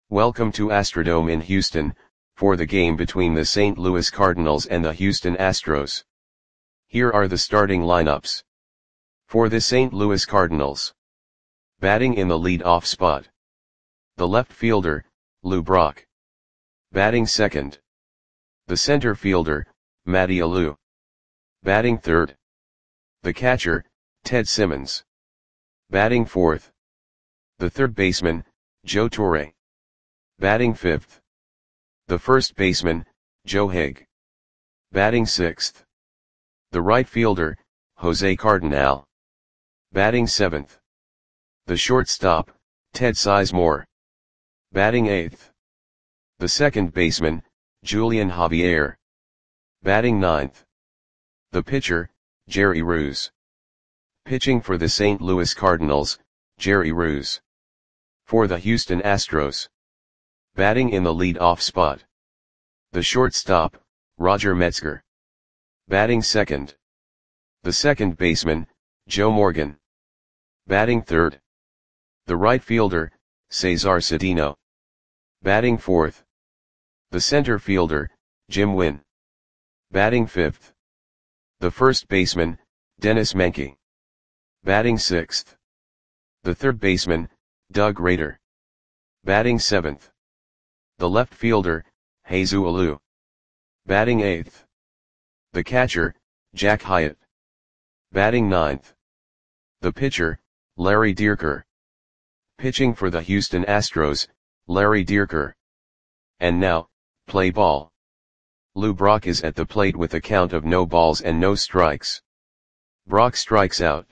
Welcome to Astrodome in Houston, for the game between the St. Louis Cardinals and the Houston Astros. Here are the starting lineups. For the St. Louis Cardinals. Batting in the lead-off spot. The left fielder, Lou Brock. Batting second. The center fielder, Matty Alou. Batting third. The catcher, Ted Simmons. Batting fourth. The third baseman, Joe Torre. Batting fifth. The first baseman, Joe Hague. Batting sixth. The right fielder, Jose Cardinal. Batting seventh. The shortstop, Ted Sizemore. Batting eighth. The second baseman, Julian Javier. Batting ninth. The pitcher, Jerry Reuss. Pitching for the St. Louis Cardinals, Jerry Reuss. For the Houston Astros. Batting in the lead-off spot. The shortstop, Roger Metzger. Batting second. The second baseman, Joe Morgan. Batting third. The right fielder, Cesar Cedeno. Batting fourth. The center fielder, Jim Wynn. Batting fifth. The first baseman, Dennis Menke. Batting sixth. The third baseman, Doug Rader. Batting seventh. The left fielder, Jesus Alou. Batting eighth. The catcher, Jack Hyatt. Batting ninth. The pitcher, Larry Dierker. Pitching for the Houston Astros, Larry Dierker. And now, play ball. Lou Brock is at the plate with a count of no balls and no strikes. Brock strikes out.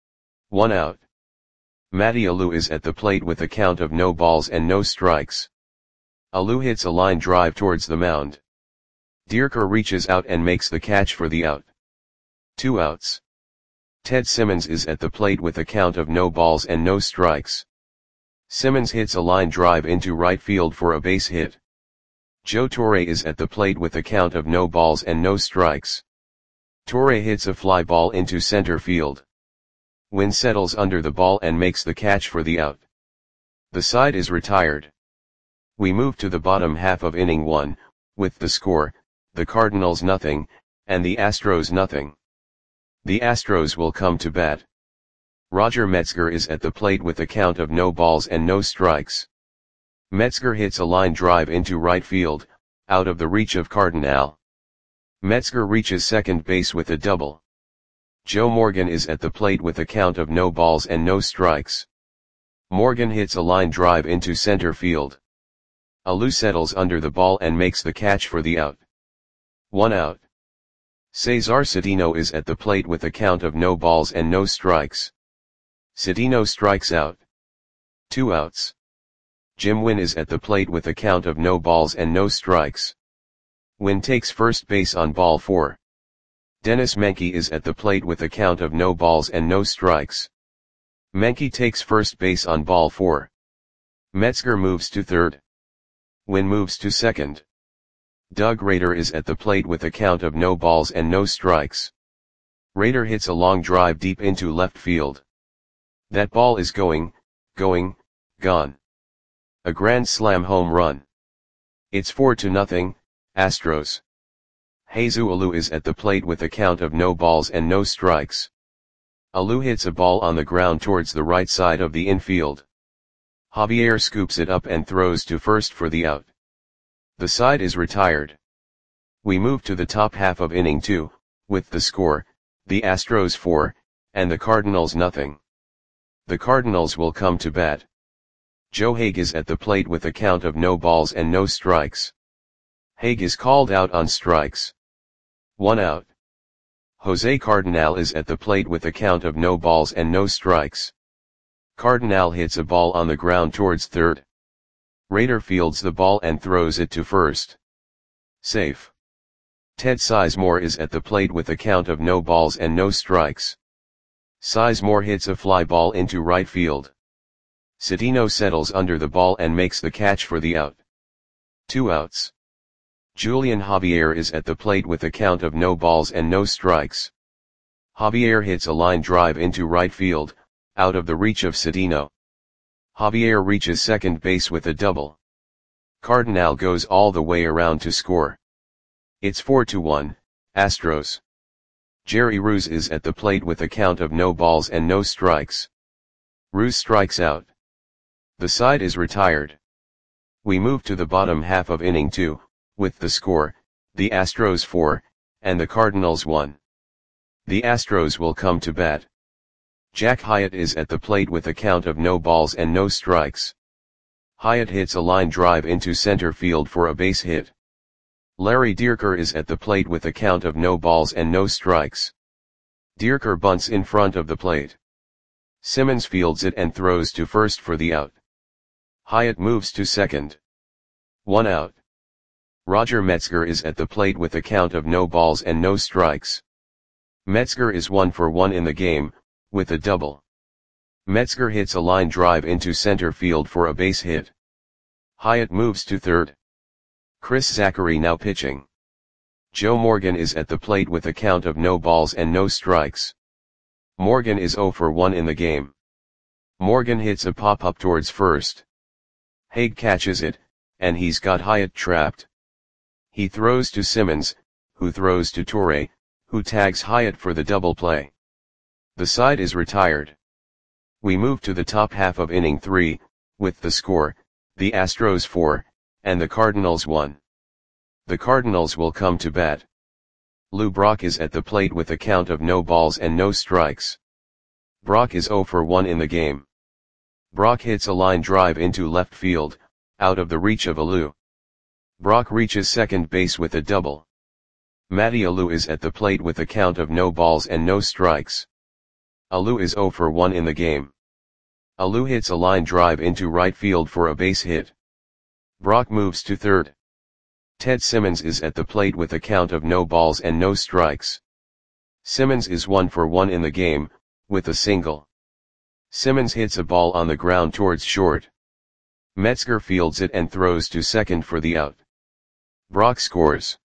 1 out. Matty Alou is at the plate with a count of no balls and no strikes. Alou hits a line drive towards the mound. Dierker reaches out and makes the catch for the out. 2 outs. Ted Simmons is at the plate with a count of no balls and no strikes. Simmons hits a line drive into right field for a base hit. Joe Torre is at the plate with a count of no balls and no strikes. Torre hits a fly ball into center field. Wynn settles under the ball and makes the catch for the out. The side is retired. We move to the bottom half of inning 1, with the score, the Cardinals nothing, and the Astros nothing. The Astros will come to bat. Roger Metzger is at the plate with a count of no balls and no strikes. Metzger hits a line drive into right field, out of the reach of Cardinal. Metzger reaches second base with a double. Joe Morgan is at the plate with a count of no balls and no strikes. Morgan hits a line drive into center field. Alou settles under the ball and makes the catch for the out. 1 out. Cesar Cedeno is at the plate with a count of no balls and no strikes. Cedeno strikes out. 2 outs. Jim Wynn is at the plate with a count of no balls and no strikes. Wynn takes first base on ball 4. Dennis Menke is at the plate with a count of no balls and no strikes. Menke takes first base on ball 4. Metzger moves to third. Wynn moves to second. Doug Rader is at the plate with a count of no balls and no strikes. Rader hits a long drive deep into left field. That ball is gone. A grand slam home run. It's 4-0, Astros. Jesus Alou is at the plate with a count of no balls and no strikes. Alou hits a ball on the ground towards the right side of the infield. Javier scoops it up and throws to first for the out. The side is retired. We move to the top half of inning 2, with the score, the Astros 4, and the Cardinals nothing. The Cardinals will come to bat. Joe Hague is at the plate with a count of no balls and no strikes. Hague is called out on strikes. 1 out. Jose Cardinal is at the plate with a count of no balls and no strikes. Cardinal hits a ball on the ground towards third. Rader fields the ball and throws it to first. Safe. Ted Sizemore is at the plate with a count of no balls and no strikes. Sizemore hits a fly ball into right field. Cedeno settles under the ball and makes the catch for the out. 2 outs. Julian Javier is at the plate with a count of no balls and no strikes. Javier hits a line drive into right field, out of the reach of Cedeno. Javier reaches second base with a double. Cardinal goes all the way around to score. It's 4-1, Astros. Jerry Ruse is at the plate with a count of no balls and no strikes. Ruse strikes out. The side is retired. We move to the bottom half of inning 2, with the score, the Astros 4, and the Cardinals 1. The Astros will come to bat. Jack Hyatt is at the plate with a count of no balls and no strikes. Hyatt hits a line drive into center field for a base hit. Larry Dierker is at the plate with a count of no balls and no strikes. Dierker bunts in front of the plate. Simmons fields it and throws to first for the out. Hyatt moves to second. 1 out. Roger Metzger is at the plate with a count of no balls and no strikes. Metzger is 1 for 1 in the game, with a double. Metzger hits a line drive into center field for a base hit. Hyatt moves to third. Chris Zachary now pitching. Joe Morgan is at the plate with a count of no balls and no strikes. Morgan is 0 for 1 in the game. Morgan hits a pop-up towards first. Haig catches it, and he's got Hyatt trapped. He throws to Simmons, who throws to Torre, who tags Hyatt for the double play. The side is retired. We move to the top half of inning 3, with the score, the Astros 4, and the Cardinals 1. The Cardinals will come to bat. Lou Brock is at the plate with a count of no balls and no strikes. Brock is 0 for 1 in the game. Brock hits a line drive into left field, out of the reach of Alou. Brock reaches second base with a double. Matty Alou is at the plate with a count of no balls and no strikes. Alou is 0 for 1 in the game. Alou hits a line drive into right field for a base hit. Brock moves to third. Ted Simmons is at the plate with a count of no balls and no strikes. Simmons is 1 for 1 in the game, with a single. Simmons hits a ball on the ground towards short. Metzger fields it and throws to second for the out. Brock scores.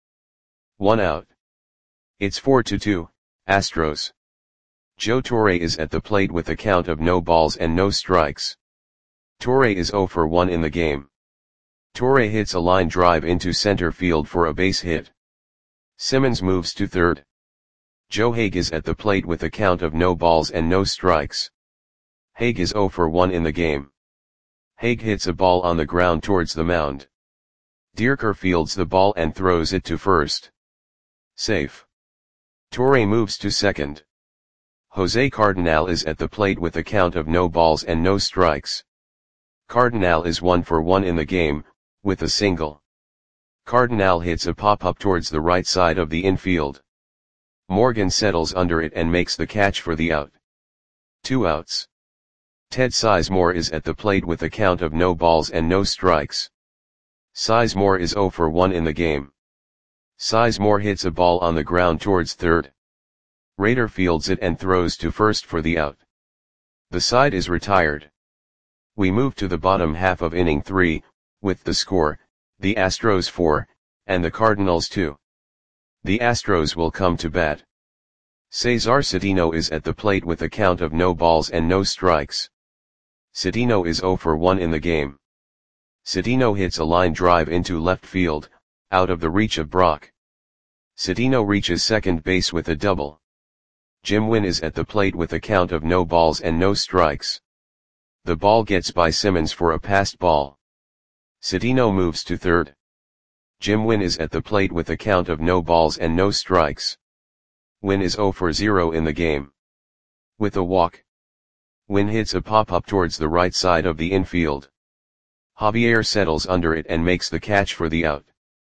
1 out. It's 4-2, Astros. Joe Torre is at the plate with a count of no balls and no strikes. Torre is 0 for 1 in the game. Torre hits a line drive into center field for a base hit. Simmons moves to third. Joe Haig is at the plate with a count of no balls and no strikes. Haig is 0 for 1 in the game. Haig hits a ball on the ground towards the mound. Dierker fields the ball and throws it to first. Safe. Torre moves to second. Jose Cardinal is at the plate with a count of no balls and no strikes. Cardinal is 1 for 1 in the game, with a single. Cardinal hits a pop-up towards the right side of the infield. Morgan settles under it and makes the catch for the out. 2 outs. Ted Sizemore is at the plate with a count of no balls and no strikes. Sizemore is 0 for 1 in the game. Sizemore hits a ball on the ground towards third. Rader fields it and throws to first for the out. The side is retired. We move to the bottom half of inning 3, with the score, the Astros 4, and the Cardinals 2. The Astros will come to bat. Cesar Cedeno is at the plate with a count of no balls and no strikes. Cedeno is 0 for 1 in the game. Cedeno hits a line drive into left field, out of the reach of Brock. Cedeno reaches second base with a double. Jim Wynn is at the plate with a count of no balls and no strikes. The ball gets by Simmons for a passed ball. Cedeno moves to third. Jim Wynn is at the plate with a count of no balls and no strikes. Wynn is 0 for 0 in the game. With a walk. Wynn hits a pop-up towards the right side of the infield. Javier settles under it and makes the catch for the out.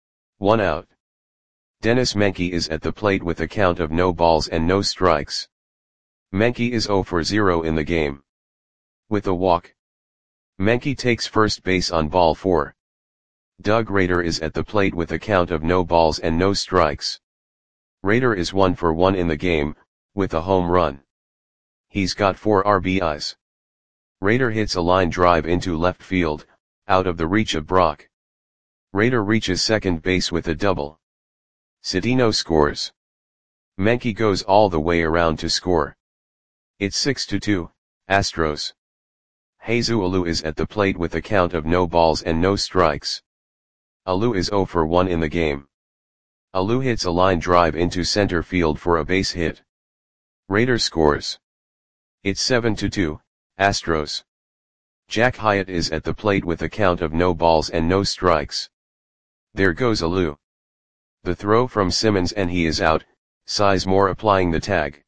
1 out. Dennis Menke is at the plate with a count of no balls and no strikes. Menke is 0 for 0 in the game. With a walk. Menke takes first base on ball 4. Doug Rader is at the plate with a count of no balls and no strikes. Rader is 1 for 1 in the game, with a home run. He's got 4 RBIs. Rader hits a line drive into left field, out of the reach of Brock. Rader reaches second base with a double. Cedeno scores. Menke goes all the way around to score. It's 6-2, Astros. Jesus Alou is at the plate with a count of no balls and no strikes. Alou is 0 for 1 in the game. Alou hits a line drive into center field for a base hit. Raider scores. It's 7-2, Astros. Jack Hyatt is at the plate with a count of no balls and no strikes. There goes Alou. The throw from Simmons and he is out, Sizemore applying the tag.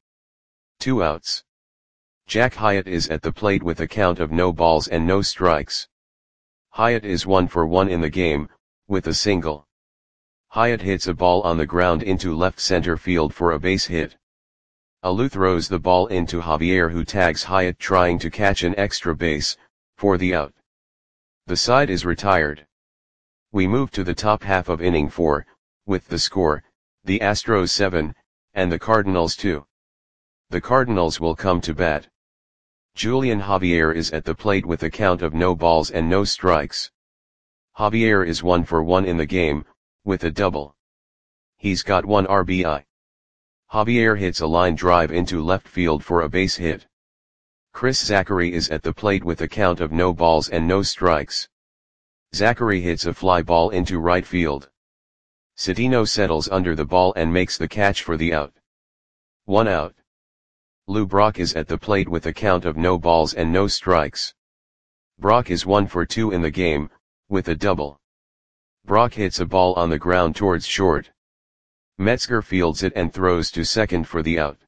2 outs. Jack Hyatt is at the plate with a count of no balls and no strikes. Hyatt is 1 for 1 in the game, with a single. Hyatt hits a ball on the ground into left center field for a base hit. Alou throws the ball into Javier, who tags Hyatt trying to catch an extra base, for the out. The side is retired. We move to the top half of inning 4, with the score, the Astros 7, and the Cardinals 2. The Cardinals will come to bat. Julian Javier is at the plate with a count of no balls and no strikes. Javier is 1 for 1 in the game, with a double. He's got 1 RBI. Javier hits a line drive into left field for a base hit. Chris Zachary is at the plate with a count of no balls and no strikes. Zachary hits a fly ball into right field. Cedeno settles under the ball and makes the catch for the out. 1 out. Lou Brock is at the plate with a count of no balls and no strikes. Brock is 1 for 2 in the game, with a double. Brock hits a ball on the ground towards short. Metzger fields it and throws to second for the out.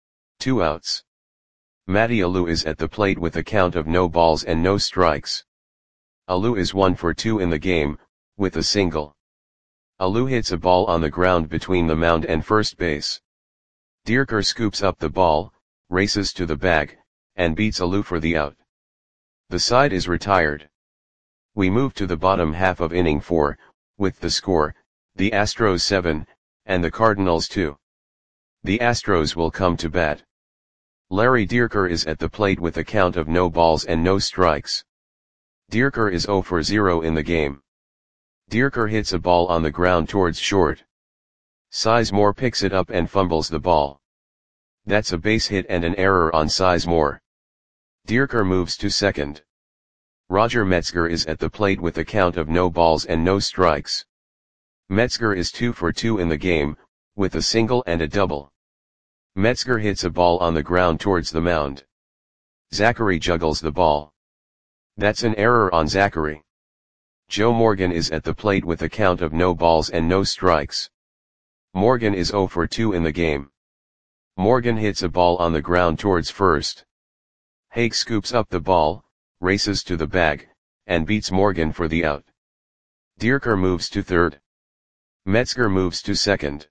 2 outs. Matty Alou is at the plate with a count of no balls and no strikes. Alou is 1 for 2 in the game, with a single. Alou hits a ball on the ground between the mound and first base. Dierker scoops up the ball, races to the bag, and beats Alou for the out. The side is retired. We move to the bottom half of inning 4, with the score, the Astros 7, and the Cardinals 2. The Astros will come to bat. Larry Dierker is at the plate with a count of no balls and no strikes. Dierker is 0 for 0 in the game. Dierker hits a ball on the ground towards short. Sizemore picks it up and fumbles the ball. That's a base hit and an error on Sizemore. Dierker moves to second. Roger Metzger is at the plate with a count of no balls and no strikes. Metzger is 2 for 2 in the game, with a single and a double. Metzger hits a ball on the ground towards the mound. Zachary juggles the ball. That's an error on Zachary. Joe Morgan is at the plate with a count of no balls and no strikes. Morgan is 0 for 2 in the game. Morgan hits a ball on the ground towards first. Haig scoops up the ball, races to the bag, and beats Morgan for the out. Dierker moves to third. Metzger moves to second.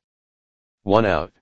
1 out.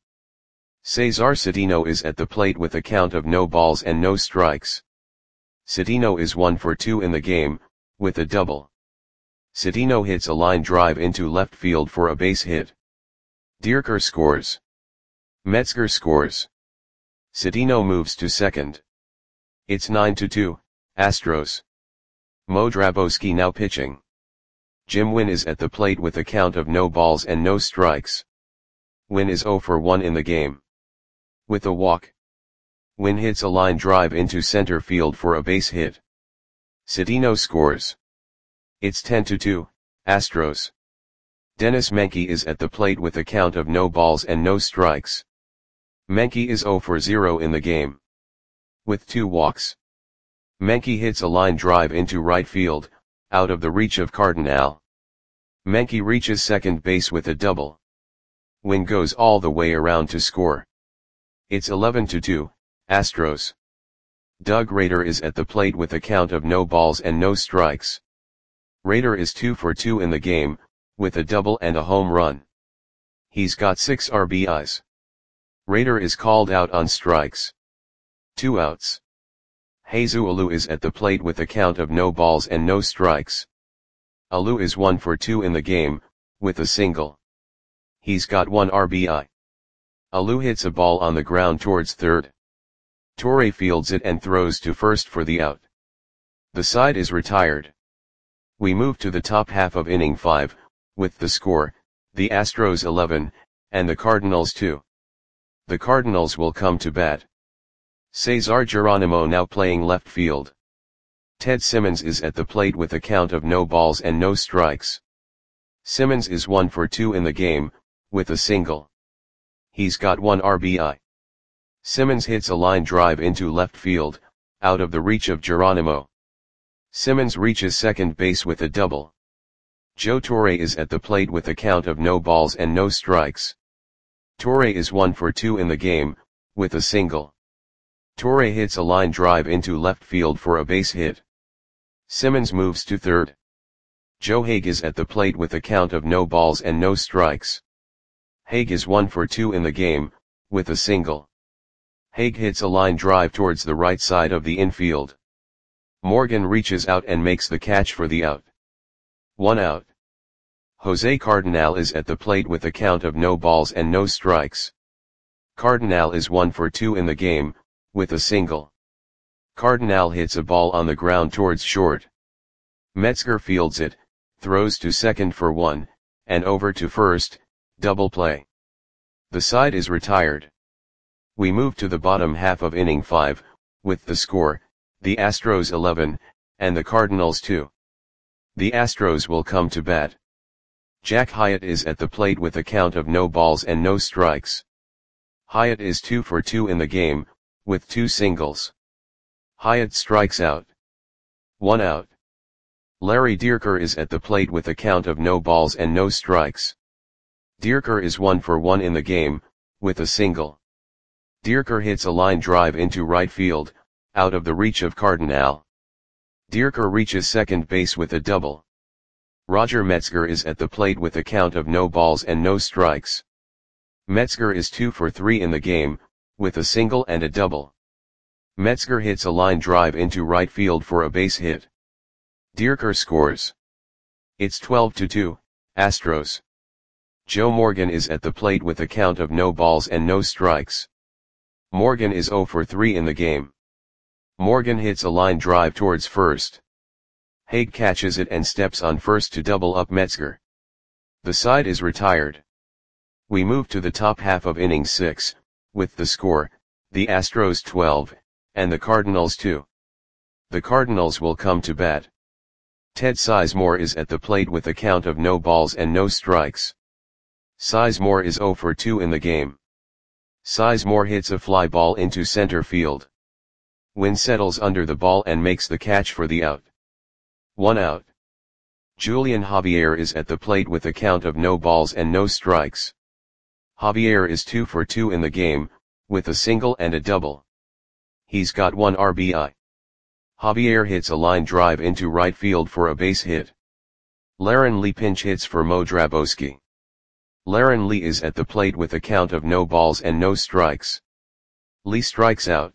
Cesar Cedeno is at the plate with a count of no balls and no strikes. Cedeno is 1 for 2 in the game, with a double. Cedeno hits a line drive into left field for a base hit. Dierker scores. Metzger scores. Cedeno moves to second. It's 9-2, Astros. Mo Drabowski now pitching. Jim Wynn is at the plate with a count of no balls and no strikes. Wynn is 0 for 1 in the game. With a walk. Wynn hits a line drive into center field for a base hit. Cedeno scores. It's 10-2, Astros. Dennis Menke is at the plate with a count of no balls and no strikes. Menke is 0 for 0 in the game. With 2 walks. Menke hits a line drive into right field, out of the reach of Cardinal. Menke reaches second base with a double. Wynn goes all the way around to score. It's 11-2, Astros. Doug Rader is at the plate with a count of no balls and no strikes. Rader is 2 for 2 in the game, with a double and a home run. He's got 6 RBIs. Rader is called out on strikes. 2 outs. Jesus Alou is at the plate with a count of no balls and no strikes. Alou is 1 for 2 in the game, with a single. He's got 1 RBI. Alou hits a ball on the ground towards third. Torre fields it and throws to first for the out. The side is retired. We move to the top half of inning 5, with the score, the Astros 11, and the Cardinals 2. The Cardinals will come to bat. Cesar Geronimo now playing left field. Ted Simmons is at the plate with a count of no balls and no strikes. Simmons is 1 for 2 in the game, with a single. He's got 1 RBI. Simmons hits a line drive into left field, out of the reach of Geronimo. Simmons reaches second base with a double. Joe Torre is at the plate with a count of no balls and no strikes. Torre is 1 for 2 in the game, with a single. Torre hits a line drive into left field for a base hit. Simmons moves to third. Joe Hague is at the plate with a count of no balls and no strikes. Hague is 1 for 2 in the game, with a single. Hague hits a line drive towards the right side of the infield. Morgan reaches out and makes the catch for the out. 1 out. Jose Cardinal is at the plate with a count of no balls and no strikes. Cardinal is 1 for 2 in the game, with a single. Cardinal hits a ball on the ground towards short. Metzger fields it, throws to second for 1, and over to first, double play. The side is retired. We move to the bottom half of inning 5, with the score, the Astros 11, and the Cardinals 2. The Astros will come to bat. Jack Hyatt is at the plate with a count of no balls and no strikes. Hyatt is 2 for 2 in the game, with 2 singles. Hyatt strikes out. 1 out. Larry Dierker is at the plate with a count of no balls and no strikes. Dierker is 1 for 1 in the game, with a single. Dierker hits a line drive into right field, out of the reach of Cardinal. Dierker reaches second base with a double. Roger Metzger is at the plate with a count of no balls and no strikes. Metzger is 2 for 3 in the game, with a single and a double. Metzger hits a line drive into right field for a base hit. Dierker scores. It's 12-2, Astros. Joe Morgan is at the plate with a count of no balls and no strikes. Morgan is 0 for 3 in the game. Morgan hits a line drive towards first. Hague catches it and steps on first to double up Metzger. The side is retired. We move to the top half of inning 6, with the score, the Astros 12, and the Cardinals 2. The Cardinals will come to bat. Ted Sizemore is at the plate with a count of no balls and no strikes. Sizemore is 0 for 2 in the game. Sizemore hits a fly ball into center field. Wynn settles under the ball and makes the catch for the out. 1 out. Julian Javier is at the plate with a count of no balls and no strikes. Javier is 2 for 2 in the game, with a single and a double. He's got 1 RBI. Javier hits a line drive into right field for a base hit. Laren Lee pinch hits for Mo Drabowski. Laren Lee is at the plate with a count of no balls and no strikes. Lee strikes out.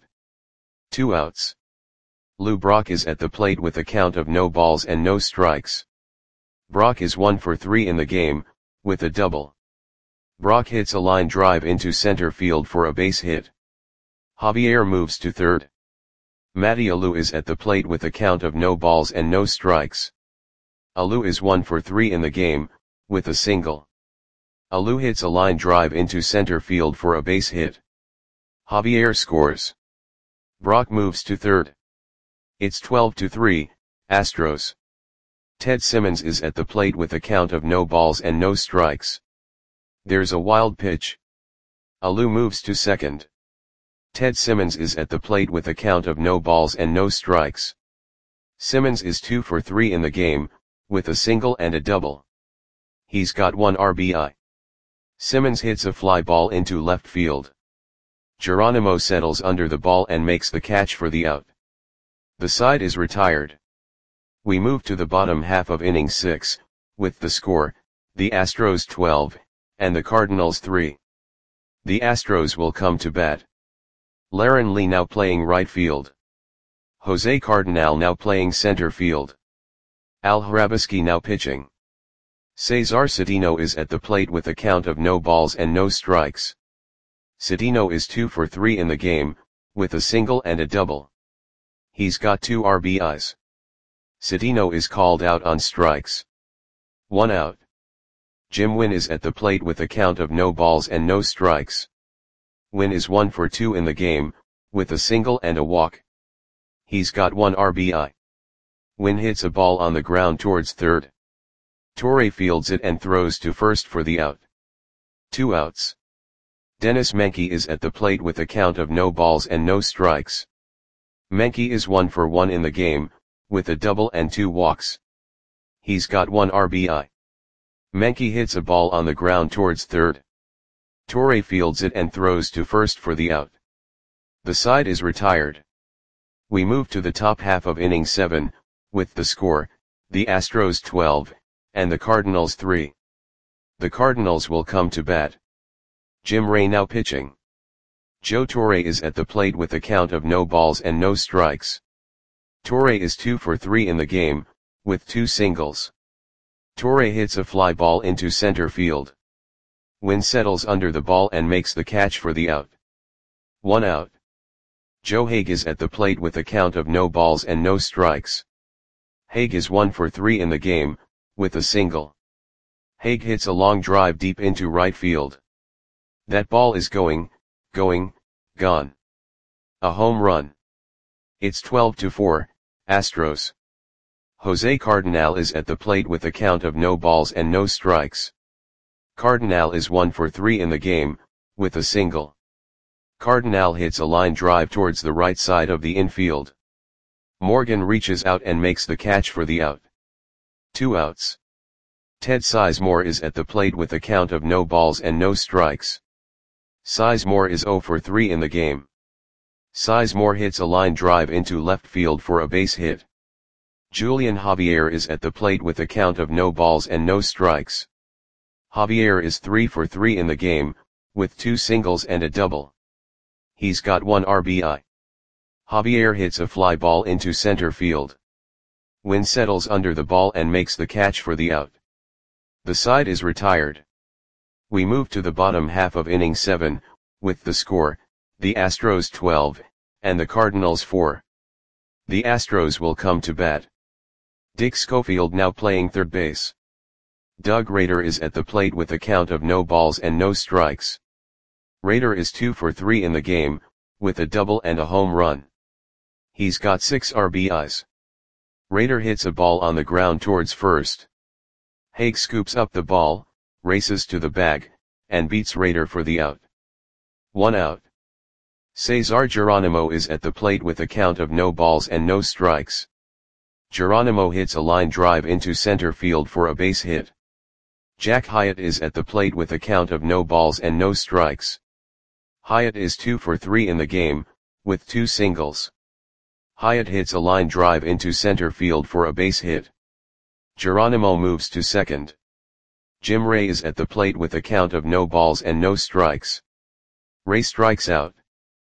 2 outs. Lou Brock is at the plate with a count of no balls and no strikes. Brock is 1 for 3 in the game, with a double. Brock hits a line drive into center field for a base hit. Javier moves to third. Matty Alou is at the plate with a count of no balls and no strikes. Alou is 1 for 3 in the game, with a single. Alou hits a line drive into center field for a base hit. Javier scores. Brock moves to third. It's 12-3, Astros. Ted Simmons is at the plate with a count of no balls and no strikes. There's a wild pitch. Alou moves to second. Ted Simmons is at the plate with a count of no balls and no strikes. Simmons is 2 for 3 in the game, with a single and a double. He's got 1 RBI. Simmons hits a fly ball into left field. Geronimo settles under the ball and makes the catch for the out. The side is retired. We move to the bottom half of inning 6, with the score, the Astros 12, and the Cardinals 3. The Astros will come to bat. Laren Lee now playing right field. Jose Cardinal now playing center field. Al Hrabosky now pitching. Cesar Cedeno is at the plate with a count of no balls and no strikes. Cedeno is 2 for 3 in the game, with a single and a double. He's got 2 RBIs. Cedeno is called out on strikes. 1 out. Jim Wynn is at the plate with a count of no balls and no strikes. Wynn is 1 for 2 in the game, with a single and a walk. He's got 1 RBI. Wynn hits a ball on the ground towards third. Torre fields it and throws to first for the out. 2 outs. Dennis Menke is at the plate with a count of no balls and no strikes. Menke is 1 for 1 in the game, with a double and 2 walks. He's got 1 RBI. Menke hits a ball on the ground towards third. Torre fields it and throws to first for the out. The side is retired. We move to the top half of inning 7, with the score, the Astros 12, and the Cardinals 3. The Cardinals will come to bat. Jim Ray now pitching. Joe Torre is at the plate with a count of no balls and no strikes. Torre is 2 for 3 in the game, with 2 singles. Torre hits a fly ball into center field. Wynn settles under the ball and makes the catch for the out. 1 out. Joe Hague is at the plate with a count of no balls and no strikes. Hague is 1 for 3 in the game, with a single. Hague hits a long drive deep into right field. That ball is gone. A home run. It's 12-4, Astros. Jose Cardenal is at the plate with a count of no balls and no strikes. Cardenal is 1 for 3 in the game, with a single. Cardenal hits a line drive towards the right side of the infield. Morgan reaches out and makes the catch for the out. 2 outs. Ted Sizemore is at the plate with a count of no balls and no strikes. Sizemore is 0 for 3 in the game. Sizemore hits a line drive into left field for a base hit. Julian Javier is at the plate with a count of no balls and no strikes. Javier is 3 for 3 in the game, with 2 singles and a double. He's got 1 RBI. Javier hits a fly ball into center field. Wynn settles under the ball and makes the catch for the out. The side is retired. We move to the bottom half of inning 7, with the score, the Astros 12, and the Cardinals 4. The Astros will come to bat. Dick Schofield now playing third base. Doug Rader is at the plate with a count of no balls and no strikes. Rader is 2 for 3 in the game, with a double and a home run. He's got 6 RBIs. Rader hits a ball on the ground towards first. Hague scoops up the ball, races to the bag, and beats Rader for the out. 1 out. Cesar Geronimo is at the plate with a count of no balls and no strikes. Geronimo hits a line drive into center field for a base hit. Jack Hyatt is at the plate with a count of no balls and no strikes. Hyatt is 2 for 3 in the game, with 2 singles. Hyatt hits a line drive into center field for a base hit. Geronimo moves to second. Jim Ray is at the plate with a count of no balls and no strikes. Ray strikes out.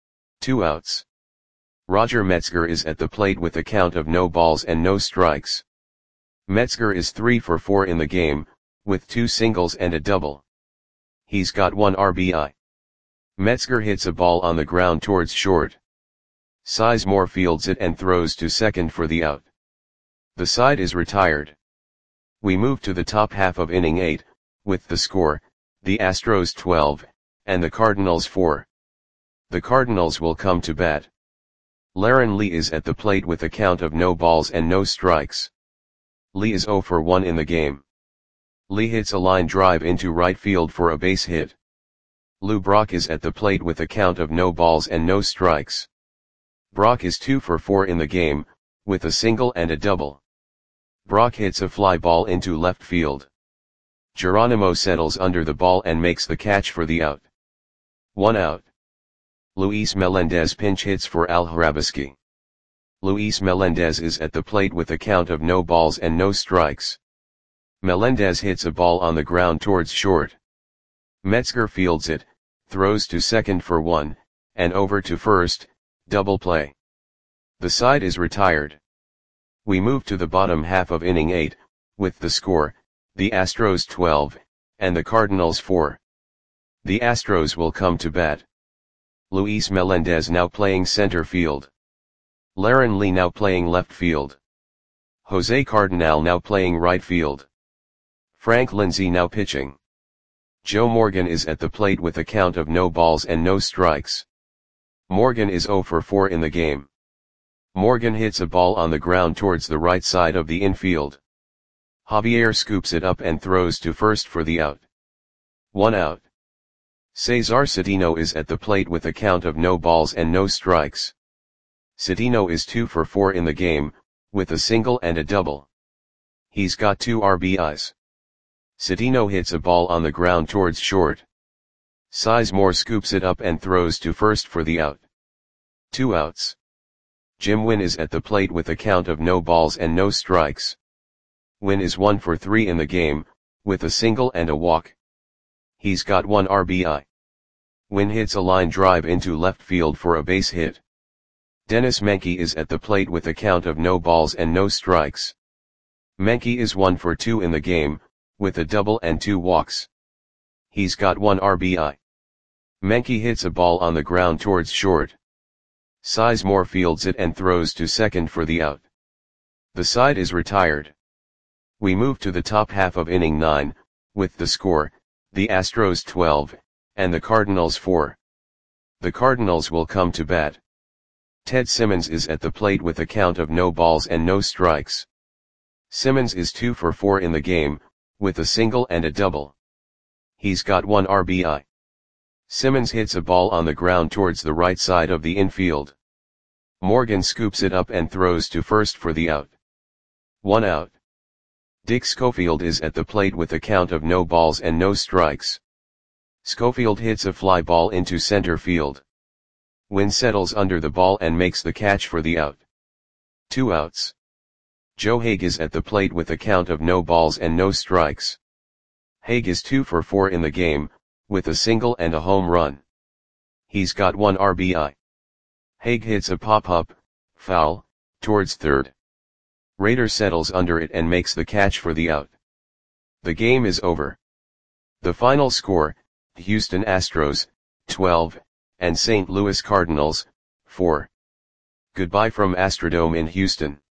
2 outs. Roger Metzger is at the plate with a count of no balls and no strikes. Metzger is 3 for 4 in the game, with 2 singles and a double. He's got 1 RBI. Metzger hits a ball on the ground towards short. Sizemore fields it and throws to second for the out. The side is retired. We move to the top half of inning 8, with the score, the Astros 12, and the Cardinals 4. The Cardinals will come to bat. Laren Lee is at the plate with a count of no balls and no strikes. Lee is 0 for 1 in the game. Lee hits a line drive into right field for a base hit. Lou Brock is at the plate with a count of no balls and no strikes. Brock is 2 for 4 in the game, with a single and a double. Brock hits a fly ball into left field. Geronimo settles under the ball and makes the catch for the out. 1 out. Luis Melendez pinch hits for Al Hrabosky. Luis Melendez is at the plate with a count of no balls and no strikes. Melendez hits a ball on the ground towards short. Metzger fields it, throws to second for 1, and over to first, double play. The side is retired. We move to the bottom half of inning 8, with the score, the Astros 12, and the Cardinals 4. The Astros will come to bat. Luis Melendez now playing center field. Laren Lee now playing left field. Jose Cardenal now playing right field. Frank Lindsay now pitching. Joe Morgan is at the plate with a count of no balls and no strikes. Morgan is 0 for 4 in the game. Morgan hits a ball on the ground towards the right side of the infield. Javier scoops it up and throws to first for the out. 1 out. Cesar Cedeno is at the plate with a count of no balls and no strikes. Cedeno is 2 for 4 in the game, with a single and a double. He's got 2 RBIs. Cedeno hits a ball on the ground towards short. Sizemore scoops it up and throws to first for the out. 2 outs. Jim Wynn is at the plate with a count of no balls and no strikes. Wynn is 1 for 3 in the game, with a single and a walk. He's got 1 RBI. Wynn hits a line drive into left field for a base hit. Dennis Menke is at the plate with a count of no balls and no strikes. Menke is 1 for 2 in the game, with a double and 2 walks. He's got 1 RBI. Menke hits a ball on the ground towards short. Sizemore fields it and throws to second for the out. The side is retired. We move to the top half of inning 9, with the score, the Astros 12, and the Cardinals 4. The Cardinals will come to bat. Ted Simmons is at the plate with a count of no balls and no strikes. Simmons is 2 for 4 in the game, with a single and a double. He's got 1 RBI. Simmons hits a ball on the ground towards the right side of the infield. Morgan scoops it up and throws to first for the out. 1 out. Dick Schofield is at the plate with a count of no balls and no strikes. Schofield hits a fly ball into center field. Wynn settles under the ball and makes the catch for the out. 2 outs. Joe Hague is at the plate with a count of no balls and no strikes. Hague is 2 for 4 in the game, with a single and a home run. He's got 1 RBI. Hague hits a pop-up, foul, towards third. Rader settles under it and makes the catch for the out. The game is over. The final score, Houston Astros, 12, and St. Louis Cardinals, 4. Goodbye from Astrodome in Houston.